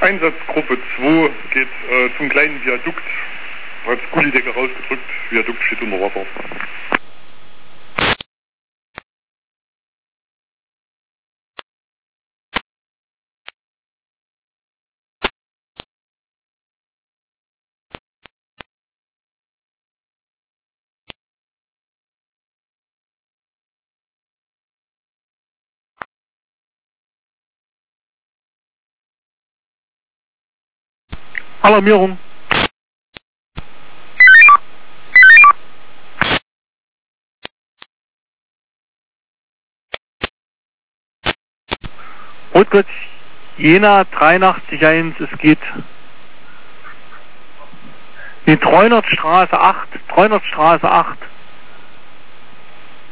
Einsatzgruppe 2 geht zum kleinen Viadukt. Hat Gullidecke rausgedrückt, Viadukt steht unter Wasser. Alarmierung. Rotgott, Jena 83-1, es geht die Treunertstraße 8,